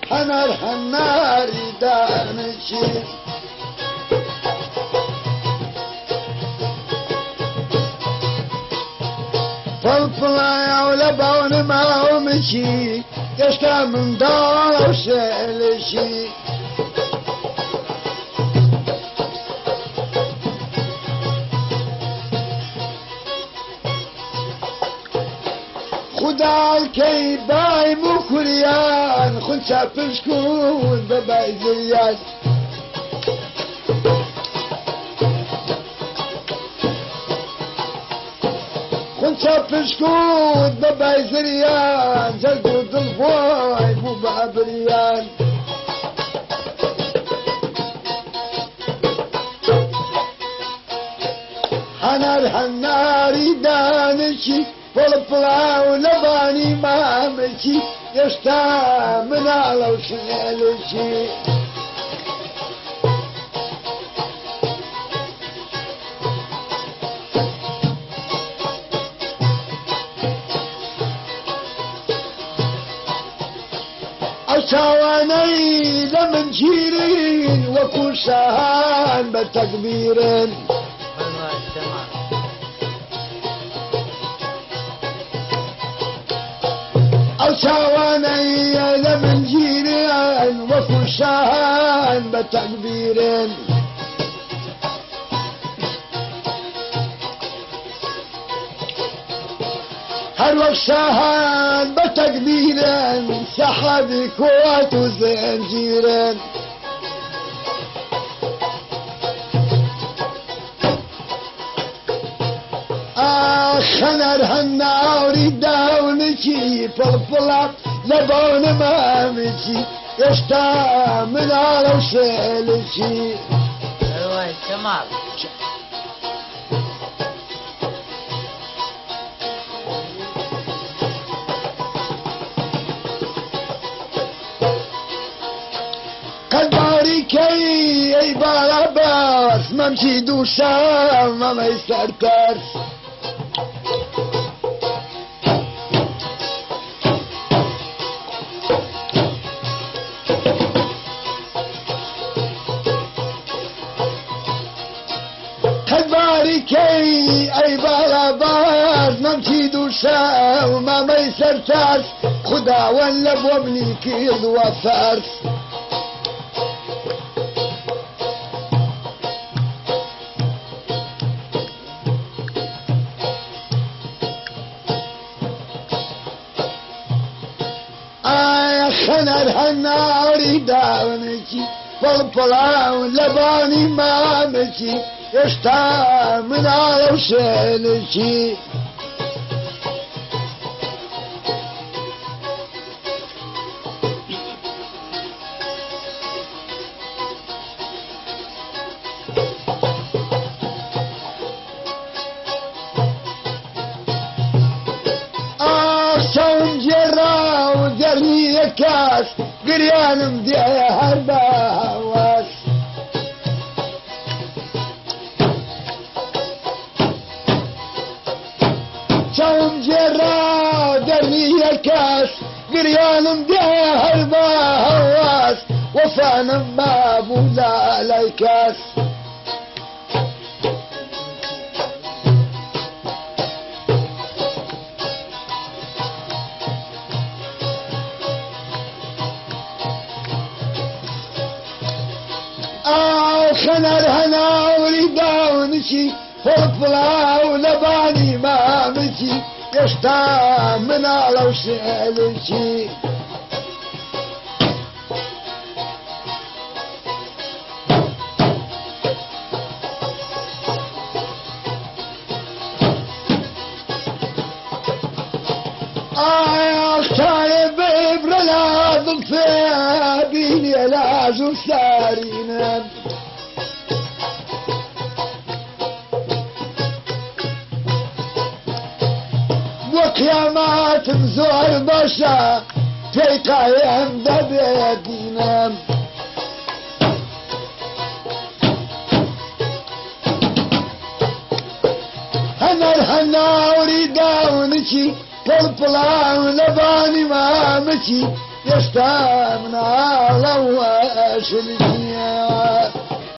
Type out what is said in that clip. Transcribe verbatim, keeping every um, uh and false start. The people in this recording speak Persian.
هنر هناری دانشی فالفلايا ولا بون ما ومشي يشتا من دار وشلشي خدا الكي باي مكريان خنشا بشكون بباي زيان خنشا بشكون بباي زريان جلدود الفوي مو بابريان هنار هناري دانشي فلفلا ولباني ما مشي يشتا من على وشنالشي أشاواني لمن جيرين وكل شهان بتكبيرين أشاواني لمن جيرين وكل شهان بتكبيرين هر شهان بتكبيرين سحب كوات وزنجيرين خنر هالناري داونشي فلفلا لبون ما مشي يشتا من على وشيلشي ايوه تمام قداري كي اي باراباس ما مشي دوشام ما ما يسترترس كي اي باراباز ممشي دوشا وما ما يسرتاس خدا ولا بوبني كيض وفارس آي خنر هالناري داونشي فالبلا ولباني ما مشي يشتا من على وشيلشي أخشون جرا ودرني كاس قريان مديها هربا هواس شوم جرا درني كاس قريان مديها هربا هواس وفانا ما بولا ليكاس خنر هنا ولداونشي فلفلا ولباني ما مشي يشتا من على وشيلشي آه اختار ببرلا ضفابيني لازو سارينا وقيامات مزور بشا في قايم دبيتنا هنر هنا وريدا ونشي فالبلا ولباني ما مشي يشتمنا لواش الجيا